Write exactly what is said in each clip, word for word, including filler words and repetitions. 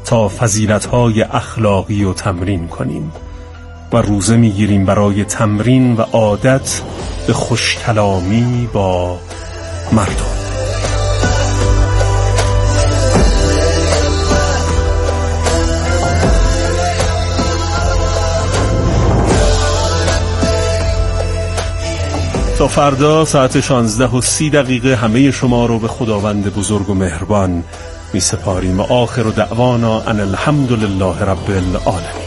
تا فضیلت‌های اخلاقی رو تمرین کنیم و روزه میگیریم برای تمرین و عادت به خوشکلامی با مردم. تا فردا ساعت شانزده و سی دقیقه همه شما رو به خداوند بزرگ و مهربان می سپاریم و آخر دعوانا ان الحمد لله رب العالمین.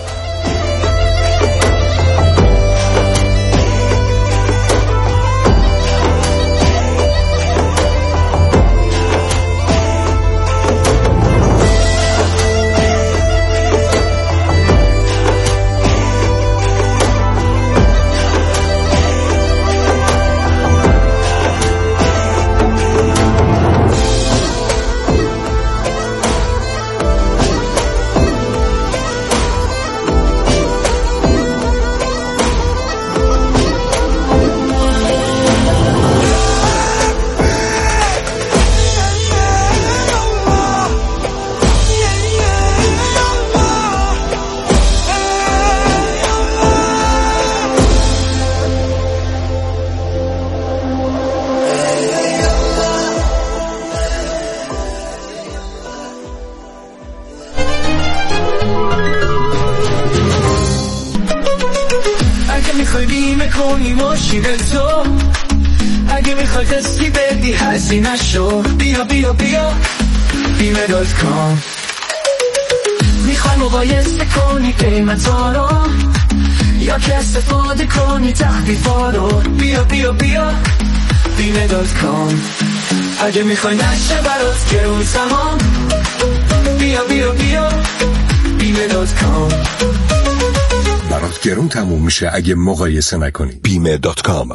اگه میخوای تسکی بدی هزینه شو بیا بیا بیا بیمه دات کام. میخوای مقایسه کنی قیمتا رو یا که استفاده کنی تخفیفا رو بیا بیا بیا بیمه دات کام. اگه میخوای نشه برات گرون تمام بیا بیا بیا بیمه دات کام. برات گرون تموم میشه اگه مقایسه نکنی. بیمه دات کام.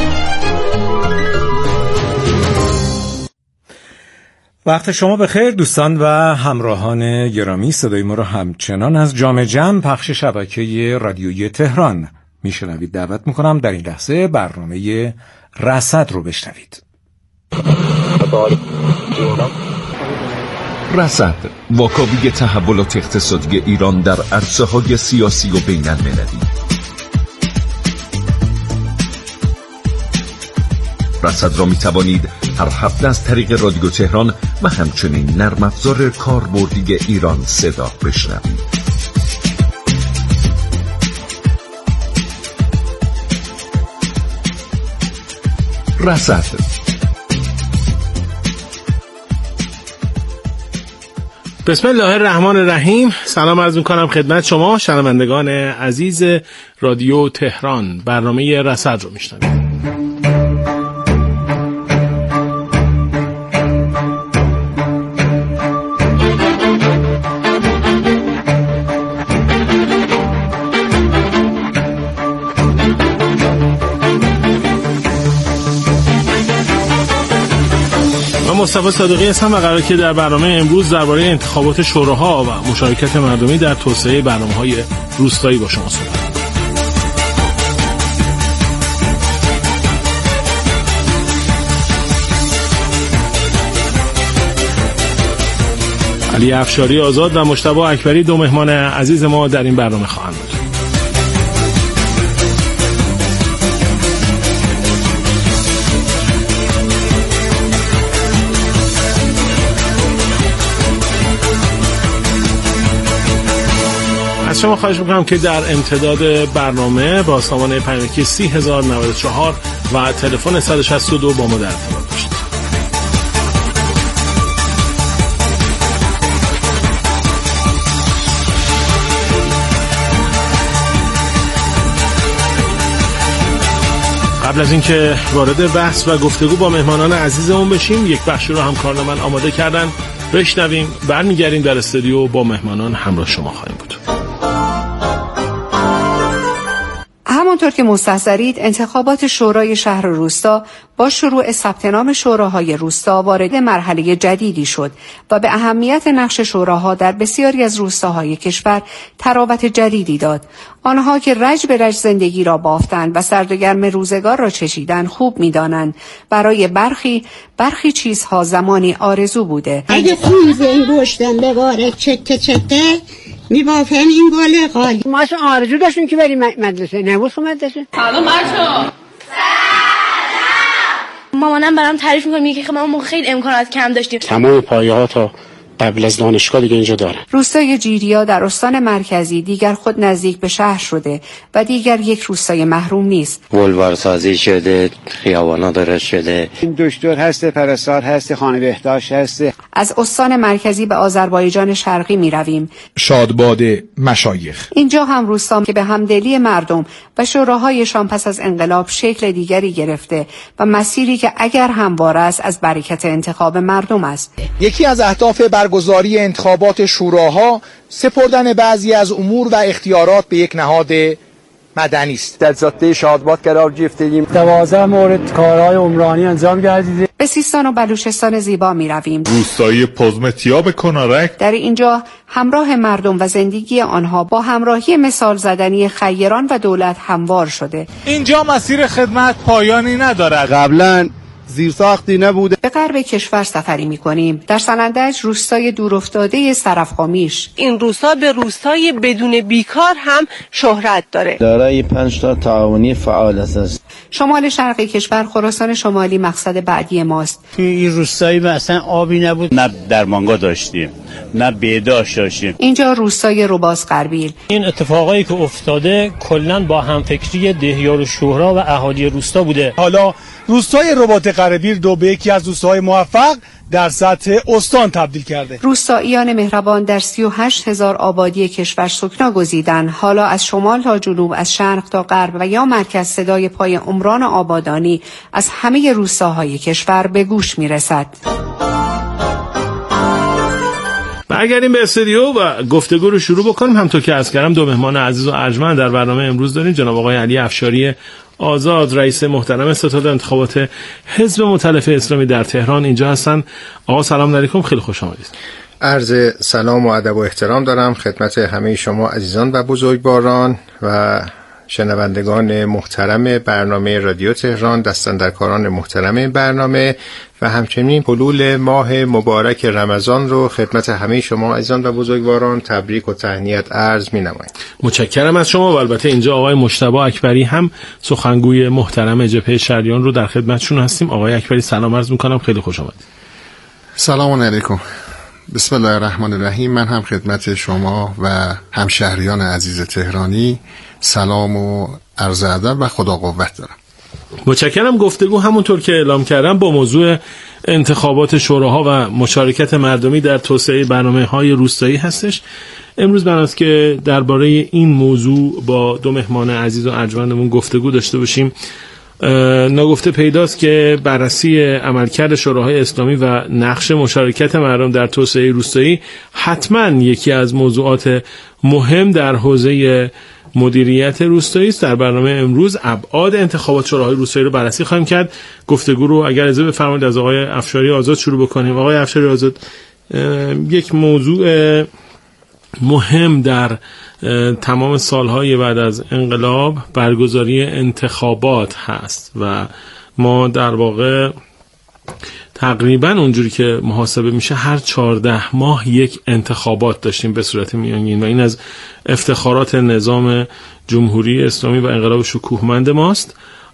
وقت شما بخیر دوستان و همراهان گرامی. صدای ما رو همچنان از جام جم پخش شبکه رادیویی تهران میشنوید. دعوت میکنم در این لحظه برنامه رصد رو بشنوید. رصد، واکاوی تحولات اقتصادی ایران در عرصه‌های سیاسی و بین المللی. رصد را می توانید هر هفته از طریق رادیو تهران و همچنین نرم افزار کاربردی ایران صدا بشنوید. رصد. بسم الله الرحمن الرحیم. سلام عرض می‌کنم خدمت شما شنوندگان عزیز رادیو تهران. برنامه رصد رو میشنوید. مصطفی صادقی هستم و قراره که در برنامه امروز درباره انتخابات شوراها و مشارکت مردمی در توسعه برنامه‌های روستایی با شما صحبت کنم. علی افشاری آزاد و مجتبی اکبری دو مهمان عزیز ما در این برنامه خواهند بود. از شما خواهش میکنم که در امتداد برنامه با سامانه پیامکی سی هزار و نود و چهار و تلفن صد و شصت و دو با ما در ارتباط باشید. قبل از اینکه وارد بحث و گفتگو با مهمانان عزیزمون بشیم، یک بخشی رو همکاران من آماده کردن، بشنویم. برمیگردیم در استودیو با مهمانان همراه شما خواهیم بود. همانطور که مستحضرید انتخابات شورای شهر و روستا با شروع ثبت نام شوراهای روستا وارد مرحله جدیدی شد و به اهمیت نقش شوراها در بسیاری از روستاهای کشور تراوت جدیدی داد. آنها که رج به رج زندگی را بافتند و سرد و گرم روزگار را چشیدند خوب می‌دانند برای برخی برخی چیزها زمانی آرزو بوده. اگه خونز این گوشتن بباره چکه چکه میبافن این گل قالی. ما اصلا آرزو داشتیم که بریم مدرسه، نبود خب مدرسه. سلام بچه‌ها. مامانم برام تعریف می‌کنه میگه که ما خیلی امکانات کم داشتیم. تمام پایه‌ها تا قبل از دانشگاه دیگه اینجا داره. روستای جیریا در استان مرکزی دیگر خود نزدیک به شهر شده و دیگر یک روستای محروم نیست. بولوار سازی شده، خیابانا درست شده. این دکتر هست، پرستار هست، خانه بهداشت هست. از استان مرکزی به آذربایجان شرقی می رویم. شادباد مشایخ. اینجا هم روستا که به همدلی مردم و شوراهایشان پس از انقلاب شکل دیگری گرفته و مسیری که اگر هموار است از برکت انتخاب مردم است. یکی از اهداف برگزاری انتخابات شوراها سپردن بعضی از امور و اختیارات به یک نهاد مدنی است. در جاده شادباد قرار گرفتیم. دوازده مورد کارهای عمرانی انجام گردیده. به سیستان و بلوچستان زیبا می رویم. روستایی پزمتیاب کنارک. در اینجا همراه مردم و زندگی آنها با همراهی مثال زدنی خیران و دولت هموار شده. اینجا مسیر خدمت پایانی ندارد. قبلا زیرساختی نبوده. به غرب کشور سفری می‌کنیم. در سنندج روستای دورافتاده سرفقامیش. این روستا به روستای بدون بیکار هم شهرت داره. دارای پنج تا تعاونی فعال است. شمال شرقی کشور خراسان شمالی مقصد بعدی ماست. توی این روستایی اصلا آبی نبود. نه درمانگاه داشتیم، نه بهداشت داشتیم. اینجا روستای رباز غربیل. این اتفاقایی که افتاده کلاً با همفکری دهیار و شهرا و اهالی روستا بوده. حالا روستای رباط غربیل دو به یکی از روستاهای موفق در سطح استان تبدیل کرده. روستاییان مهربان در سی و هشت هزار آبادی کشور سکنا گزیدن. حالا از شمال تا جنوب، از شرق تا غرب و یا مرکز صدای پای عمران آبادانی از همه روستاهای کشور به گوش میرسد. برگردیم به استودیو و گفتگو رو شروع بکنیم. همونطور که عرض کردم دو مهمان عزیز و ارجمند در برنامه امروز داریم. جناب آقای علی افشاری آزاد، رئیس محترم ستاد انتخابات حزب مؤتلف اسلامی در تهران اینجا هستن. آقا سلام علیکم، خیلی خوش آمدید. عرض سلام و ادب و احترام دارم خدمت همه شما عزیزان و بزرگواران و شنوندگان محترم برنامه رادیو تهران، دستاندرکاران محترم برنامه و همچنین حلول ماه مبارک رمضان رو خدمت همه شما عزیزان و بزرگواران تبریک و تهنیت عرض می‌نماییم. متشکرم از شما و البته اینجا آقای مجتبی اکبری هم سخنگوی محترم جبهه شهریان رو در خدمتشون هستیم. آقای اکبری سلام عرض می‌کنم، خیلی خوش آمدید. سلام علیکم. بسم الله الرحمن الرحیم. من هم خدمت شما و همشهریان عزیز تهرانی سلام و عرض ادب و خدا قوت دارم. متشکرم. گفتگو همونطور که اعلام کردم با موضوع انتخابات شوراها و مشارکت مردمی در توسعه برنامه‌های روستایی هستش. امروز بناست که درباره این موضوع با دو مهمان عزیز و ارجمندمون گفتگو داشته باشیم. ناگفته پیداست که بررسی عملکرد شوراهای اسلامی و نقش مشارکت مردم در توسعه روستایی حتما یکی از موضوعات مهم در حوزه مدیریت روستایی است. در برنامه امروز ابعاد انتخابات شوراهای روستایی رو بررسی خواهیم کرد. گفتگو رو اگر اجازه بفرمایید از آقای افشاری آزاد شروع بکنیم. آقای افشاری آزاد، یک موضوع مهم در تمام سالهای بعد از انقلاب برگزاری انتخابات هست و ما در واقع تقریبا اونجوری که محاسبه میشه هر چهارده ماه یک انتخابات داشتیم به صورت میانگین و این از افتخارات نظام جمهوری اسلامی و انقلاب شکوهمند ماست.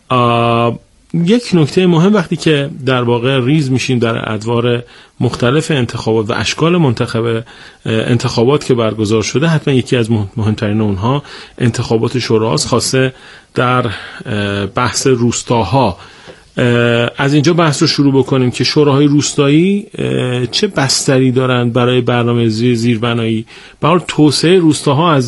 یک نکته مهم وقتی که در واقع ریز میشیم در ادوار مختلف انتخابات و اشکال منتخب انتخابات که برگزار شده، حتما یکی از مهمترین اونها انتخابات شوراست، خاصه در بحث روستاها. از اینجا بحث رو شروع بکنیم که شوراهای روستایی چه بستری دارند برای برنامه زیربنایی. برای توسعه روستاها از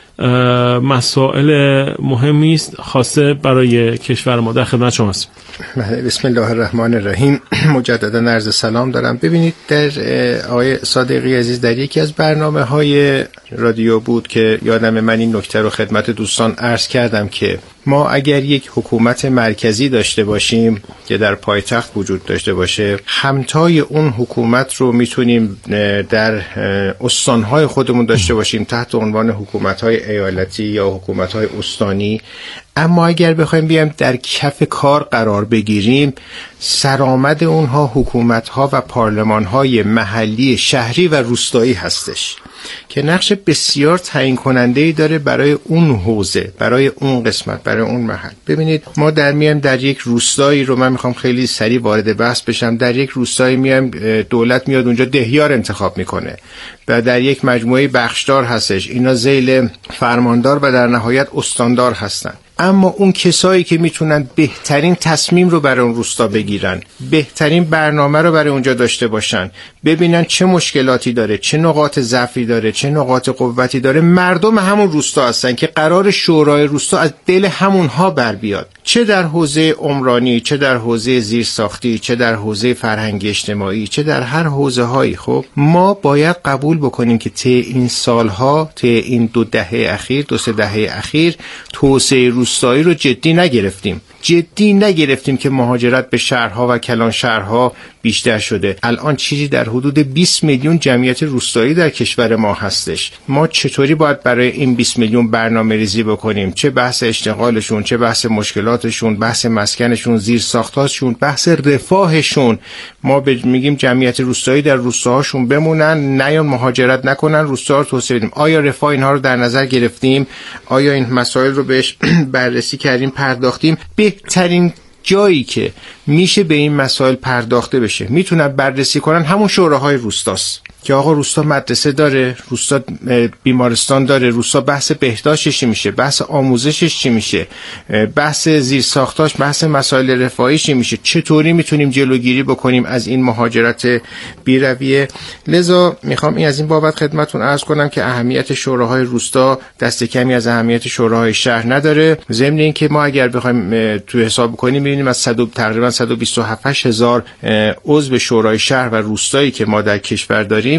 مسائل مهمی است خاصه برای کشور ما. در خدمت شما هستم. بسم الله الرحمن الرحیم. مجددا عرض سلام دارم. ببینید، در آقای صادقی عزیز در یکی از برنامه‌های رادیو بود که یادم من این نکته رو خدمت دوستان عرض کردم که ما اگر یک حکومت مرکزی داشته باشیم که در پایتخت وجود داشته باشه، همتای اون حکومت رو میتونیم در استانهای خودمون داشته باشیم تحت عنوان حکومت‌های ایالتی یا حکومت‌های استانی. اما اگر بخوایم بیایم در کف کار قرار بگیریم، سرآمد اونها حکومت‌ها و پارلمان‌های محلی، شهری و روستایی هستش که نقش بسیار تعیین کننده‌ای داره برای اون حوزه، برای اون قسمت، برای اون محل. ببینید ما در میایم در یک روستایی رو، من میخوام خیلی سریع وارد بحث بشم، در یک روستایی میایم دولت میاد اونجا دهیار انتخاب میکنه و در یک مجموعه بخشدار هستش، اینا ذیل فرماندار و در نهایت استاندار هستن. اما اون کسایی که میتونن بهترین تصمیم رو برای اون روستا بگیرن، بهترین برنامه رو برای اونجا داشته باشن، ببینن چه مشکلاتی داره، چه نقاط ضعفی داره، چه نقاط قوتی داره، مردم همون روستا هستن که قرار شورای روستا از دل همونها بر بیاد، چه در حوزه عمرانی، چه در حوزه زیرساختی، چه در حوزه فرهنگی اجتماعی، چه در هر حوزه هایی. خب ما باید قبول بکنیم که طی این سالها، طی این دو دهه اخیر، دو سه دهه اخیر توسعه روستایی رو جدی نگرفتیم. جدی نگرفتیم که مهاجرت به شهرها و کلان شهرها بیشتر شده. الان چیزی در حدود بیست میلیون جمعیت روستایی در کشور ما هستش. ما چطوری باید برای این بیست میلیون برنامه ریزی بکنیم؟ چه بحث اشتغالشون، چه بحث مشکلاتشون، بحث مسکنشون، زیر ساختاشون، بحث رفاهشون. ما میگیم جمعیت روستایی در روستاهاشون بمونن، نیان مهاجرت نکنن، روستا رو توسعه بدیم. آیا رفاه اینها رو در نظر گرفتیم؟ آیا این مسائل رو بهش بررسی کردیم، پرداختیم؟ بهترین جایی که میشه به این مسائل پرداخته بشه، میتونن بررسی کنن، همون شوراهای روستاست که آقا روستا مدرسه داره، روستا بیمارستان داره، روستا بحث بهداشتش چی میشه، بحث آموزشش چی میشه، بحث زیرساختاش، بحث مسائل رفاهیش چی میشه، چطوری میتونیم جلوگیری بکنیم از این مهاجرت بی‌رویه. لذا میخوام این از این بابت خدمتتون عرض کنم که اهمیت شوراهای روستا دست کمی از اهمیت شوراهای شهر نداره. ضمن این که ما اگر بخوایم تو حساب کنیم میبینیم از صد تقریبا صد و بیست و هفت هزار عضو شورای شهر و روستایی که ما در کشور داریم،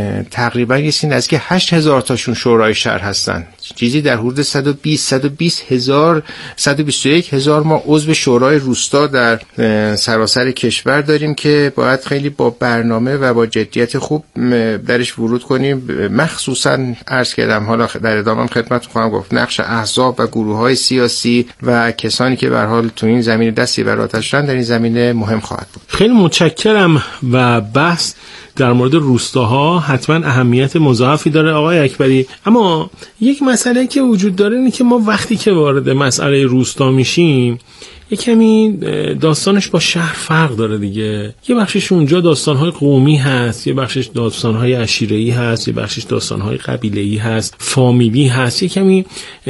تقریبا یه سین از که هشت هزار تاشون شورای شهر هستن، چیزی در حدود صد و بیست صد و بیست هزار صد و بیست و یک هزار ما عضو شورای روستا در سراسر کشور داریم که باید خیلی با برنامه و با جدیت خوب درش ورود کنیم. مخصوصا عرض کردم، حالا در ادامه خدمتتون خواهم گفت، نقش احزاب و گروه‌های سیاسی و کسانی که به هر حال تو این زمینه دستی بر آتش در این زمینه مهم خواهد بود. خیلی متشکرم. و بحث در مورد روستاها حتما اهمیت مضاعفی داره آقای اکبری، اما یک مسئله که وجود داره اینه که ما وقتی که وارد مسئله روستا میشیم یک کمی داستانش با شهر فرق داره دیگه. یه بخشش اونجا داستانهای قومی هست، یه بخشش داستانهای عشیره‌ای هست، یه بخشش داستانهای قبیله‌ای هست، فامیلی هست. یه کمی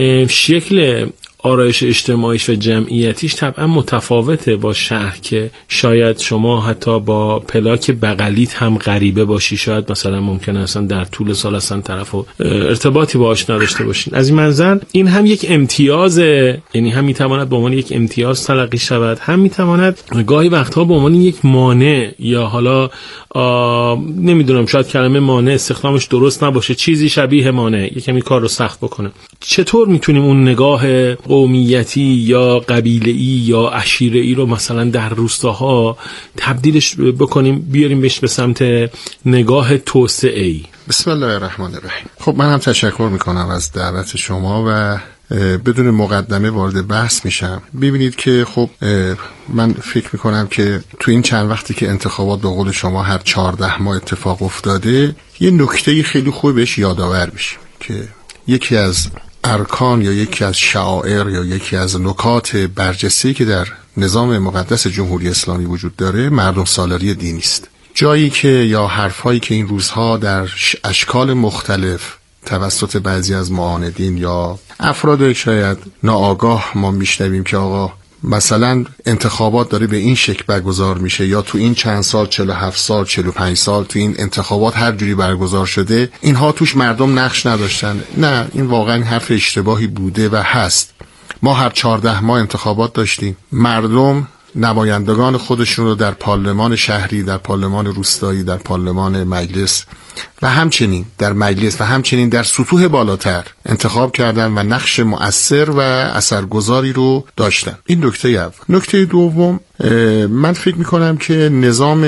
شکل آرایش اجتماعیش و جمعیتیش طبعا متفاوته با شهر که شاید شما حتی با پلاک بغلیت هم غریبه باشی، شاید مثلا ممکنه اصلا در طول سال اصلا طرفو ارتباطی باهاش نداشته باشین. از این منظر این هم یک امتیازه، یعنی هم میتواند به عنوان یک امتیاز تلقی شود، هم میتواند گاهی وقتها به عنوان یک مانع، یا حالا نمیدونم شاید کلمه مانع استخدامش درست نباشه، چیزی شبیه مانع، یک کمی کار رو سخت بکنه. چطور میتونیم اون نگاه قومیتی یا قبیله‌ای یا عشیره‌ای رو مثلا در روستاها تبدیلش بکنیم، بیاریم بهش به سمت نگاه توسعه‌ای؟ بسم الله الرحمن الرحیم. خب من هم تشکر میکنم از دعوت شما و بدون مقدمه وارد بحث میشم. ببینید که خب من فکر میکنم که تو این چند وقتی که انتخابات به قول شما هر چهارده ماه اتفاق افتاده، یه نکته خیلی خوب بهش یادآور بشیم که یکی از ارکان یا یکی از شعائر یا یکی از نکات برجسته‌ای که در نظام مقدس جمهوری اسلامی وجود داره مردم سالاری دینی است. جایی که یا حرفایی که این روزها در اشکال مختلف توسط بعضی از معاندین یا افراد شاید ناآگاه ما میشنویم که آقا مثلا انتخابات داره به این شکل برگزار میشه، یا تو این چند سال چهل و هفت سال چهل و پنج سال تو این انتخابات هر جوری برگزار شده، اینها توش مردم نقش نداشتن. نه، این واقعا حرف اشتباهی بوده و هست. ما هر چهارده ماه انتخابات داشتیم، مردم نمایندگان خودشون رو در پارلمان شهری، در پارلمان روستایی، در پارلمان مجلس و همچنین در مجلس و همچنین در سطوح بالاتر انتخاب کردن و نقش مؤثر و اثرگذاری رو داشتن. این نکته اول. نکته دوم، من فکر میکنم که نظام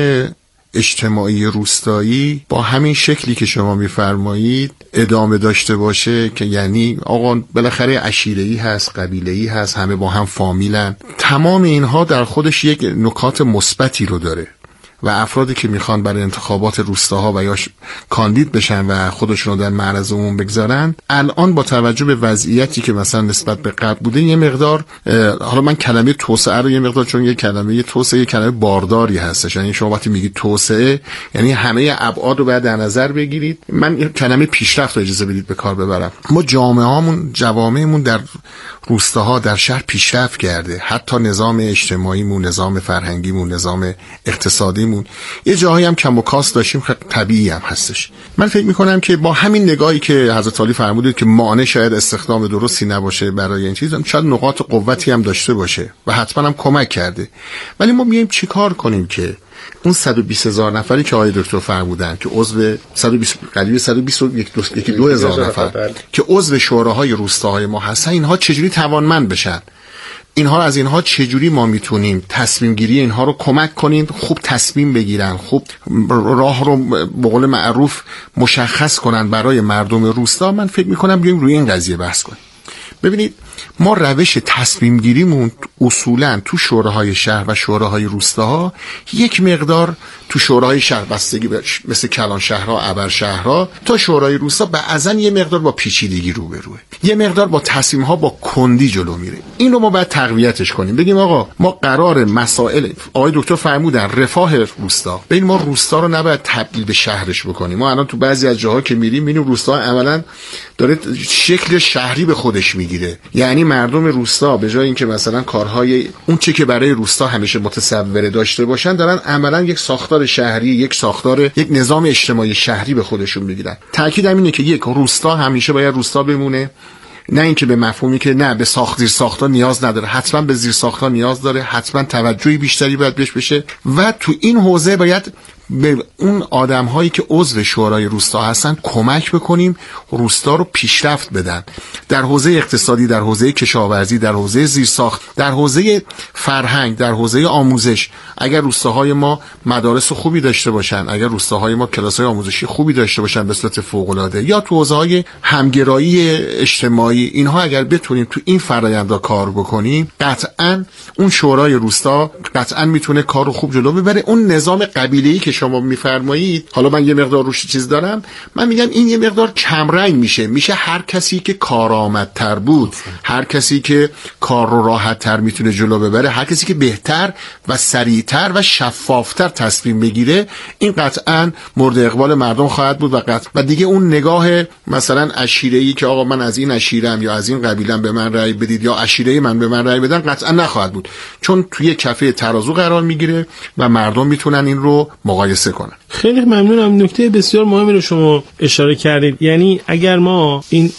اجتماعی روستایی با همین شکلی که شما میفرمایید ادامه داشته باشه، که یعنی آقا بالاخره عشیره‌ای هست، قبیله‌ای هست، همه با هم فامیلن، تمام اینها در خودش یک نکات مثبتی رو داره و افرادی که میخوان برای انتخابات روستاها و یا کاندید بشن و خودشون رو در معرض عموم بگذارن، الان با توجه به وضعیتی که مثلا نسبت به قبل بوده یه مقدار، حالا من کلمه توسعه رو یه مقدار، چون یه کلمه یه توسعه یه کلمه بارداری هستش، یعنی شما وقتی میگید توسعه یعنی همه ابعاد رو باید در نظر بگیرید. من کلمه پیشرفت رو اجازه بدید به کار ببرم. ما جامعه‌مون، جوامعمون در روستاها، در شهر پیشرفت کرده، حتی نظام اجتماعیمون، نظام فرهنگیمون، نظام اقتصادی یه جاهایی هم کم و کاست داشتیم که طبیعی هم هستش. من فکر میکنم که با همین نگاهی که حضرت علی فرمودید که مانع شاید استخدام درستی نباشه برای این چیز، شاید نقاط قوتی هم داشته باشه و حتما هم کمک کرده. ولی ما میایم چیکار کنیم که اون صد و بیست هزار نفری که آقای دکتر فرمودن که عضو صد و بیست قریب صد و بیست و دو هزار نفر که عضو شوراهای روستاهای ما هستن، اینها چجوری توانمند بشن؟ اینها از اینها چجوری ما میتونیم تصمیم گیری اینها رو کمک کنیم خوب تصمیم بگیرن، خوب راه رو به قول معروف مشخص کنن برای مردم روستا؟ من فکر میکنم بیایم روی این قضیه بحث کنیم. ببینید، ما روش تصمیم گیریمون اصولاً تو شوراهای شهر و شوراهای روستاها یک مقدار تو شوراهای شهر بستگی مثل کلان شهرها، ابر شهرها، تا شورای روستا بعضن یه مقدار با پیچیدگی روبروه، یه مقدار با تصمیم ها با کندی جلو میره. این رو ما باید تقویتش کنیم، بگیم آقا ما قرار مسائل آقای دکتر فرمودن رفاه روستا، ببین ما روستا رو نباید تبدیل به شهرش بکنیم. ما الان تو بعضی از جاها که میریم میبینیم روستا عملاً داره شکل شهری به خودش میگیره، یعنی مردم روستا به جای اینکه مثلا کارهای اون چه که برای روستا همیشه متصوره داشته باشن، دارن عملاً یک ساختار شهری، یک ساختار، یک نظام اجتماعی شهری به خودشون میگیرن. تاکیدم اینه که یک روستا همیشه باید روستا بمونه، نه اینکه به مفهومی که نه به ساخت زیر ساخت‌ها نیاز نداره، حتما به زیر ساخت‌ها نیاز داره، حتما توجهی بیشتری باید بهش بشه و تو این حوزه باید به اون آدم هایی که عضو شورای روستا هستن کمک بکنیم روستا رو پیشرفت بدن، در حوزه اقتصادی، در حوزه کشاورزی، در حوزه زیرساخت، در حوزه فرهنگ، در حوزه آموزش. اگر روستاهای ما مدارس خوبی داشته باشن، اگر روستاهای ما کلاس‌های آموزشی خوبی داشته باشن به صورت فوق‌العاده، یا تو حوزه‌های همگرایی اجتماعی، اینها اگر بتونیم تو این فرآیندها کار بکنیم، قطعاً اون شورای روستا قطعاً میتونه کار رو خوب جلو ببره. اون نظام قبیله‌ای که شما میفرمایید، حالا من یه مقدار روش چیز دارم، من میگم این یه مقدار کمرنگ میشه میشه هر کسی که کارآمدتر بود، هر کسی که کار رو راحت‌تر میتونه جلو ببره، هر کسی که بهتر و سریعتر و شفافتر تصمیم بگیره، این قطعاً مورد اقبال مردم خواهد بود و قطع و دیگه اون نگاه مثلا عشیره‌ای که آقا من از این عشیره‌ام یا از این قبیله‌ام به من رأی بدید یا عشیره من به من رأی بدن قطعاً نخواهد بود، چون توی کفه ترازو قرار میگیره و مردم میتونن این رو مقایسه کنن. خیلی ممنونم. نکته بسیار مهمی رو شما اشاره کردید. یعنی اگر ما این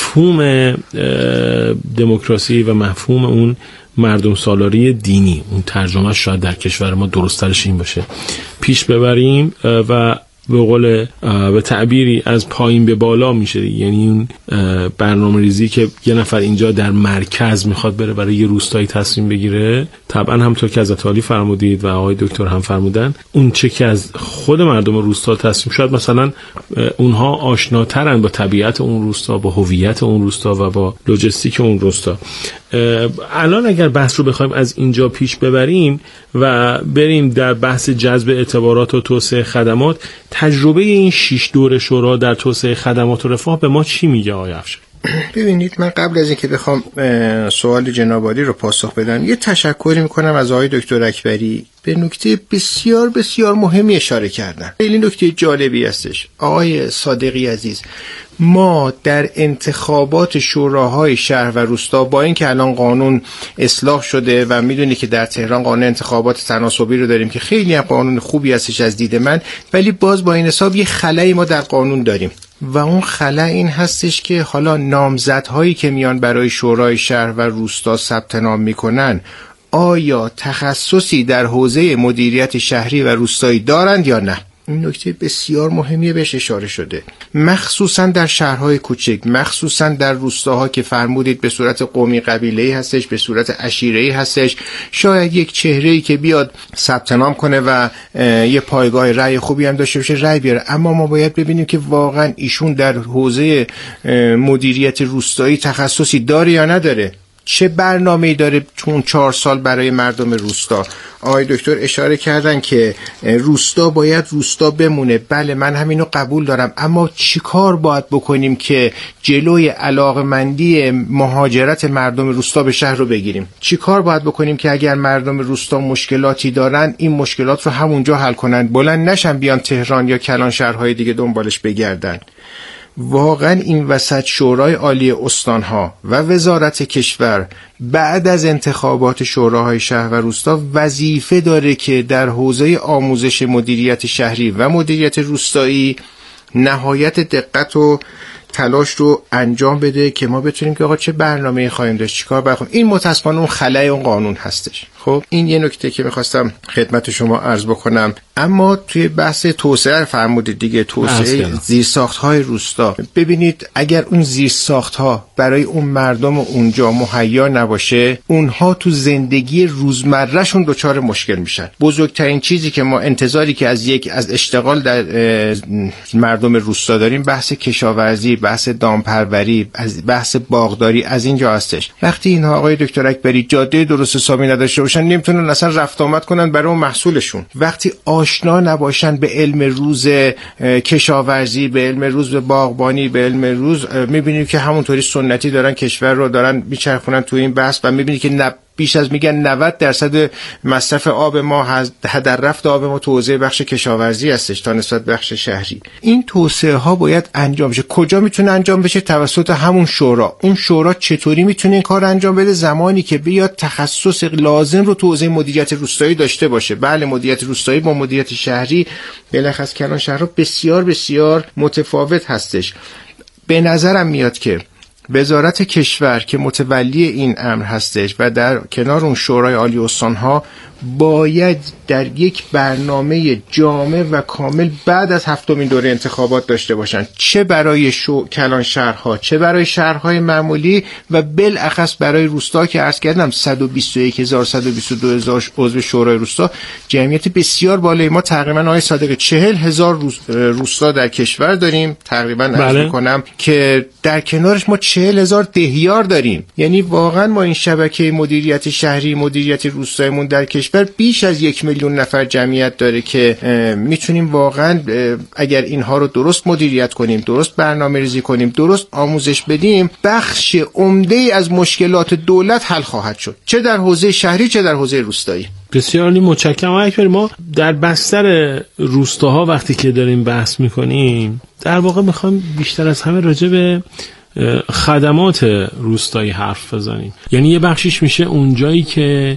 مفهوم دموکراسی و مفهوم اون مردم سالاری دینی، اون ترجمه شاید در کشور ما درست‌ترش این باشه، پیش ببریم و به قول به تعبیری از پایین به بالا میشه، یعنی اون برنامه ریزی که یه نفر اینجا در مرکز میخواد بره برای یه روستایی تصمیم بگیره، طبعا همونطور که حضرت علی فرمودید و آقای دکتر هم فرمودن، اون چه که از خود مردم روستا تصمیم شد، مثلا اونها آشناترن با طبیعت اون روستا، با هویت اون روستا و با لوجستیک اون روستا. الان اگر بحث رو بخوایم از اینجا پیش ببریم و بریم در بحث جذب اعتبارات و توسعه خدمات، تجربه این شش دور شورا در توسعه خدمات و رفاه به ما چی میگه آقای افشار؟ ببینید، من قبل از اینکه بخوام سوال جناب عالی رو پاسخ بدم، یه تشکری میکنم از آقای دکتر اکبری، به نکته بسیار بسیار مهمی اشاره کردن. خیلی نکته جالبی هستش. آقای صادقی عزیز، ما در انتخابات شوراهای شهر و روستا، با اینکه الان قانون اصلاح شده و میدونی که در تهران قانون انتخابات تناسبی رو داریم که خیلی هم قانون خوبی هستش از دید من، ولی باز با این حساب یه خلایی ما در قانون داریم و اون خلا این هستش که حالا نامزدهایی که میان برای شورای شهر و روستا ثبت نام میکنن، آیا تخصصی در حوزه مدیریت شهری و روستایی دارند یا نه؟ این نکته بسیار مهمیه، بهش اشاره شده، مخصوصا در شهرهای کوچک، مخصوصا در روستاها که فرمودید به صورت قومی قبیله‌ای هستش، به صورت عشیره‌ای هستش. شاید یک چهره‌ای که بیاد ثبت نام کنه و یه پایگاه رأی خوبی هم داشته باشه رأی بیاره، اما ما باید ببینیم که واقعا ایشون در حوزه مدیریت روستایی تخصصی داره یا نداره، چه برنامه‌ای داره چون چهار سال برای مردم روستا. آقای دکتر اشاره کردن که روستا باید روستا بمونه. بله، من همینو قبول دارم، اما چیکار باید بکنیم که جلوی علاقمندی مهاجرت مردم روستا به شهر رو بگیریم؟ چیکار باید بکنیم که اگر مردم روستا مشکلاتی دارن این مشکلات رو همونجا حل کنن، بلند نشن بیان تهران یا کلان شهرهای دیگه دنبالش بگردن؟ واقعا این وسط شورای عالی استانها و وزارت کشور بعد از انتخابات شوراهای شهر و روستا وظیفه داره که در حوزه آموزش مدیریت شهری و مدیریت روستایی نهایت دقت و تلاش رو انجام بده که ما بتونیم که آقا چه برنامه‌ای خواهیم داشت، چیکار بکنیم. این متأسفانه اون خلأ اون قانون هستش. خب این یه نکته که می‌خواستم خدمت شما عرض بکنم. اما توی بحث توسعه فرمودید دیگه، توسعه زیرساخت‌های روستا، ببینید اگر اون زیرساخت‌ها برای اون مردم اونجا مهیا نباشه، اونها تو زندگی روزمرهشون دچار مشکل میشن. بزرگترین چیزی که ما انتظاری که از یک از اشتغال در مردم روستا داریم بحث کشاورزی، بحث دامپروری، از بحث باغداری از اینجا هستش. وقتی اینها آقای دکتر اکبری جاده درست حسابی نداشته باشن، نمیتونن اصلا رفت آمد کنن برای اون محصولشون. وقتی آشنا نباشن به علم روز کشاورزی، به علم روز باغبانی، به علم روز، میبینید که همونطوری سنتی دارن کشور رو دارن میچرخونن تو این بحث و میبینید که نب بیش از میگن نود درصد مصرف آب ما، هدر رفت آب ما تو حوزه بخش کشاورزی هستش تا نسبت بخش شهری. این توسعه ها باید انجام بشه. کجا میتونه انجام بشه؟ توسط همون شورا. اون شورا چطوری میتونه این کار انجام بده؟ زمانی که بیاد تخصص لازم رو تو حوزه مدیریت روستایی داشته باشه. بله، مدیریت روستایی با مدیریت شهری بلخص کلان شهرها بسیار بسیار متفاوت هستش. به نظرم میاد که وزارت کشور که متولی این امر هستش و در کنار اون شورای عالی استانها باید در یک برنامه جامع و کامل بعد از هفتمین دوره انتخابات داشته باشن، چه برای شو... کلان شهرها، چه برای شهرهای معمولی و بالاخص برای روستا که عرض کردم صد و بیست و یک هزار صد و بیست و دو هزار عضو شورای روستا، جمعیت بسیار بالایی. ما تقریبا آقای صادقی چهل هزار روس... روستا در کشور داریم تقریبا، عرض می‌کنم که در کنارش ما چهل هزار دهیار داریم. یعنی واقعا ما این شبکه مدیریت شهری، مدیریت روستاییمون در کشور بیش از یک میلیون نفر جمعیت داره که میتونیم واقعا اگر اینها رو درست مدیریت کنیم، درست برنامه ریزی کنیم، درست آموزش بدیم، بخش عمده از مشکلات دولت حل خواهد شد، چه در حوزه شهری چه در حوزه روستایی. بسیار متشکرم آقای اکبری. ما در بستر روستاها وقتی که داریم بحث میکنیم در واقع میخوایم بیشتر از همه راجع به خدمات روستایی حرف بزنیم. یعنی یه بخشیش میشه اونجایی که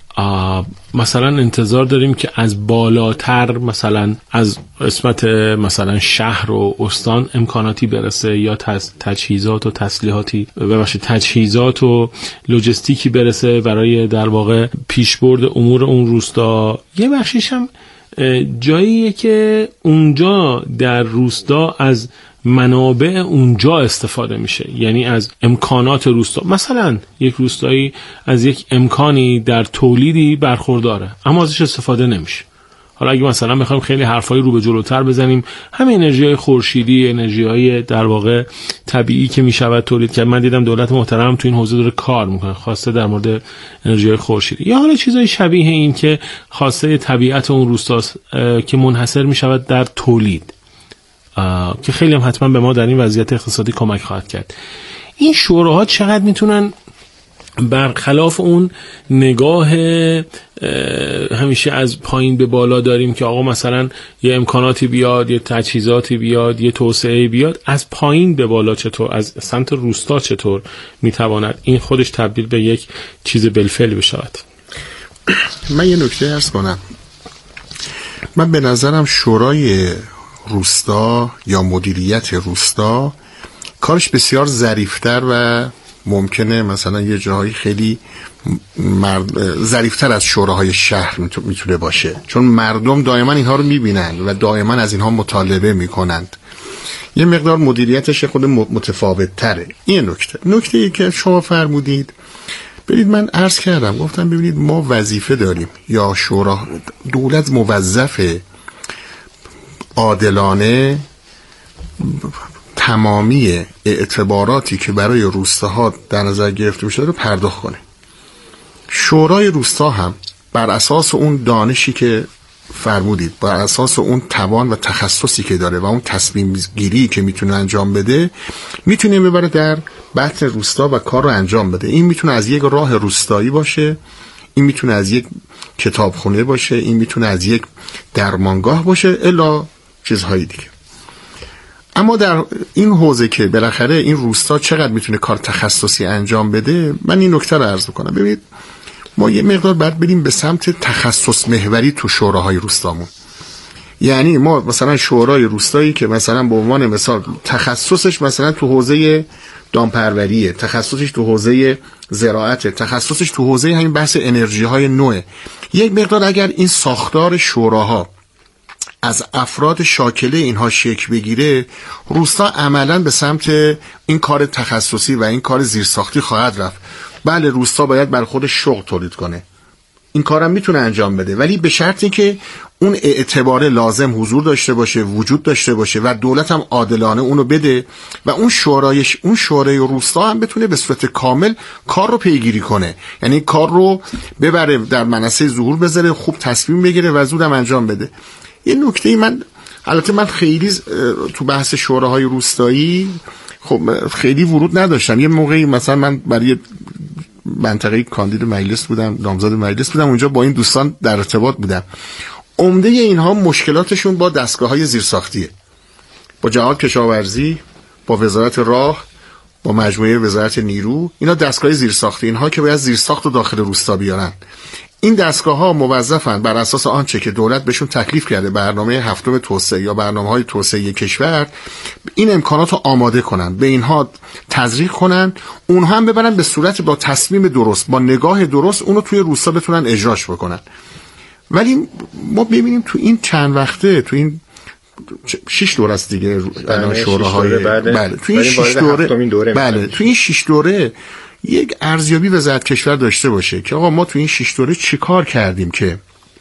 مثلا انتظار داریم که از بالاتر، مثلا از قسمت مثلا شهر و استان امکاناتی برسه یا تجهیزات و تسلیحاتی ببخشید تجهیزات و لوجستیکی برسه برای در واقع پیشبرد امور اون روستا. یه بخشیش هم جاییه که اونجا در روستا از منابع اونجا استفاده میشه، یعنی از امکانات روستا. مثلا یک روستایی از یک امکانی در تولیدی برخورداره اما ازش استفاده نمیشه. حالا اگه مثلا بخوایم خیلی حرفای رو به جلوتر بزنیم، همین انرژی‌های خورشیدی، انرژی‌های در واقع طبیعی که میشود تولید کرد، من دیدم دولت محترم تو این حوزه داره کار میکنه، خواسته در مورد انرژی‌های خورشیدی یا حالا چیزای شبیه این که خواسته طبیعت اون روستاست که منحصر میشود در تولید، که خیلی هم حتما به ما در این وضعیت اقتصادی کمک خواهد کرد. این شوراها چقدر میتونن برخلاف اون نگاه همیشه از پایین به بالا داریم که آقا مثلا یه امکاناتی بیاد، یه تجهیزاتی بیاد، یه توسعه بیاد، از پایین به بالا چطور، از سمت روستا چطور میتواند این خودش تبدیل به یک چیز بالفعل بشود؟ من یه نکته عرض کنم. من به نظرم شورای روستا یا مدیریت روستا کارش بسیار ظریف‌تر و ممکنه مثلا یه جاهایی خیلی مرد... ظریف‌تر از شوراهای شهر میتونه باشه، چون مردم دائما اینها رو میبینن و دائما از اینها مطالبه میکنند. یه مقدار مدیریتش خود متفاوت تره. این نکته نکته ای که شما فرمودید، ببینید من عرض کردم، گفتم ببینید ما وظیفه داریم یا شورا دولت موظفه عادلانه تمامی اعتباراتی که برای روستاها در نظر گرفته میشه رو پرداخت کنه. شورای روستا هم بر اساس اون دانشی که فرمودید، بر اساس اون توان و تخصصی که داره و اون تصمیم گیری که میتونه انجام بده، میتونه ببره در بطن روستا و کار رو انجام بده. این میتونه از یک راه روستایی باشه، این میتونه از یک کتابخونه باشه، این میتونه از یک درمانگاه باشه، الا چیزهای دیگه. اما در این حوزه که بالاخره این روستا چقدر میتونه کار تخصصی انجام بده، من این نکته رو عرض کنم. ببینید ما یه مقدار باید بریم به سمت تخصص محوری تو شوراهای روستامون. یعنی ما مثلا شورای روستایی که مثلا به عنوان مثال تخصصش مثلا تو حوزه دامپروریه، تخصصش تو حوزه زراعت، تخصصش تو حوزه همین بحث انرژی های نوع، یک مقدار اگر این ساختار شوراها از افراد شاکله اینها شکل بگیره، روستا عملاً به سمت این کار تخصصی و این کار زیرساختی خواهد رفت. بله روستا باید بر خودش شغل تولید کنه، این کارم میتونه انجام بده، ولی به شرطی که اون اعتبار لازم حضور داشته باشه، وجود داشته باشه و دولت هم عادلانه اونو بده و اون شورایش اون شورای روستا هم بتونه به صورت کامل کار رو پیگیری کنه، یعنی کار رو ببره در منصه ظهور بذاره، خوب تصمیم بگیره و زودم انجام بده. یه نکته من البته من خیلی تو بحث شوراهای روستایی خب خیلی ورود نداشتم. یه موقعی مثلا من برای منطقه کاندید مجلس بودم، نامزد مجلس بودم، اونجا با این دوستان در ارتباط بودم. عمده اینها مشکلاتشون با دستگاه‌های زیرساختیه، با جهاد کشاورزی، با وزارت راه، با مجموعه وزارت نیرو. اینا دستگاه زیرساختی، اینها که باید زیرساخت رو داخل روستا بیارن. این دستگاه ها موظفن بر اساس آنچه که دولت بهشون تکلیف کرده، برنامه هفتم توسعه یا برنامه‌های توسعه کشور، این امکانات رو آماده کنن، به اینها تزریق کنن، اونها هم ببرن به صورت با تصمیم درست، با نگاه درست اونو توی روستا بتونن اجراش بکنن. ولی ما ببینیم تو این چند وقته، تو این شش دوره است دیگه الان شوراهای، بله تو این شش دوره, دوره بله تو این شش دوره یک ارزیابی وزارت کشور داشته باشه که آقا ما تو این شش دوره چی کار کردیم که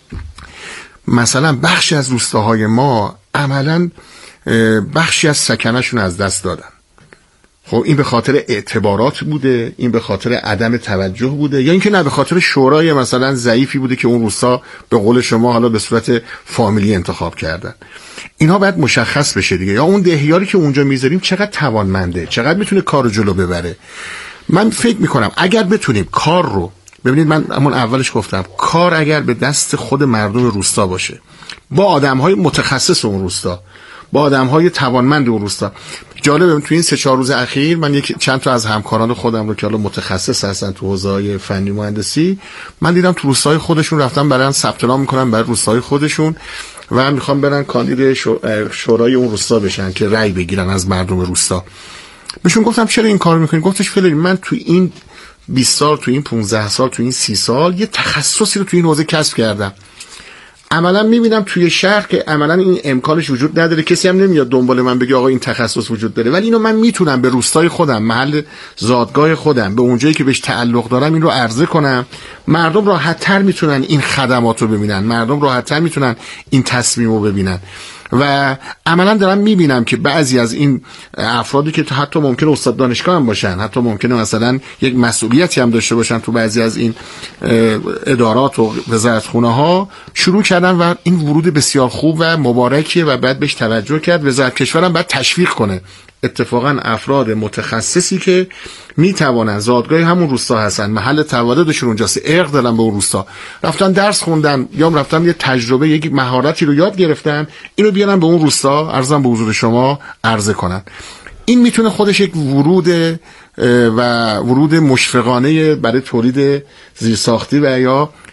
مثلا بخشی از روستاهای ما عملا بخشی از سکنشون از دست دادن. خب این به خاطر اعتبارات بوده، این به خاطر عدم توجه بوده، یا اینکه نه به خاطر شورای مثلا ضعیفی بوده که اون روستا به قول شما حالا به صورت فامیلی انتخاب کردن. اینها باید مشخص بشه دیگه، یا اون دهیاری که اونجا میذاریم چقدر توانمنده، چقدر میتونه کارو جلو ببره. من فکر میکنم اگر بتونیم کار رو، ببینید من همون اولش گفتم، کار اگر به دست خود مردم روستا باشه، با آدمهای متخصص اون روستا، با آدمهای توانمند اون روستا. جالبه تو این سه چهار روز اخیر من یک چند تا از همکاران خودم رو که حالا متخصص هستن تو حوزه‌های فنی مهندسی، من دیدم تو روستاهای خودشون رفتن برن ثبت نام میکنن برای روستاهای خودشون و میخوان برن کاندید شورای اون روستا بشن که رأی بگیرن از مردم روستا. بهشون گفتم چرا این کارو میکنین؟ گفتش فلانی من تو این بیست سال، تو این پانزده سال، تو این سی سال یه تخصصی رو تو این حوزه کسب کردم. عملا میبینم توی شهر که عملا این امکانش وجود نداره، کسی هم نمیاد دنبال من بگه آقا این تخصص وجود داره، ولی اینو من میتونم به روستای خودم، محل زادگاه خودم، به اونجایی که بهش تعلق دارم این رو عرضه کنم. مردم راحت‌تر میتونن این خدمات رو ببینن، مردم راحت‌تر میتونن این تصمیم رو ببینن. و عملا دارم میبینم که بعضی از این افرادی که حتی ممکنه استاد دانشگاه هم باشن، حتی ممکنه مثلا یک مسئولیتی هم داشته باشن تو بعضی از این ادارات و وزارتخونه ها، شروع کردن و این ورود بسیار خوب و مبارکیه و بعد بهش توجه کرد. وزارت کشور هم باید تشویق کنه اتفاقا افراد متخصصی که میتوانن، زادگاه همون روستا هستن، محل تولدشون اونجاست، عشق دارن به اون روستا، رفتن درس خوندن یا رفتن یه تجربه، یک مهارتی رو یاد گرفتن، اینو بیارن به اون روستا، عرضم به حضور شما عرضه کنن. این میتونه خودش یک ورود و ورود مشفقانه برای تولید زیرساختی و یا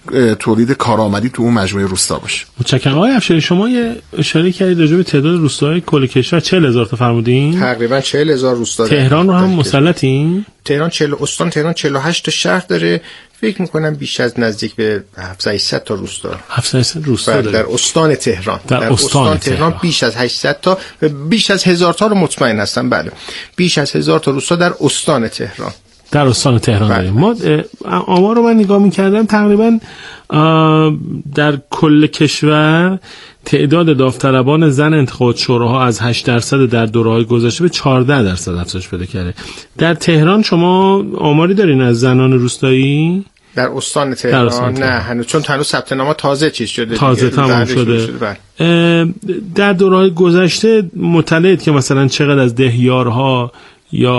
تولید کارآمدی تو اون مجموعه روستا باشه. متشکرم. آقای افشاری، شما یه اشاره کردید راجع به تعداد روستاهای کل کشور چهل هزار تا فرمودین؟ تقریبا چهل هزار روستا. تهران رو هم مسلطین؟ تهران چهل استان تهران چهل و هشت تا شهر داره. فکر میکنم بیش از نزدیک به هفتصد تا روستا. هفتصد روستا داره در استان تهران. در, در استان, استان تهران, تهران بیش از هشتصد تا بیش از هزار تا رو مطمئن هستم. بله. بیش از هزار تا روستا در استان تهران. در استان تهران داریم. ما آمار رو من نگاه می‌کردم تقریبا در کل کشور تعداد داوطلبان زن انتخابات شوراها از هشت درصد در دوره‌های گذشته به چهارده درصد افزایش پیدا کرده. در تهران شما آماری دارین از زنان روستایی؟ در استان تهران, در استان تهران. نه هنوز، چون هنوز ثبت نام تازه چیز شده، تازه تمام شده, شده. در دوره‌های گذشته مطلعید که مثلا چقدر از دهیارها یا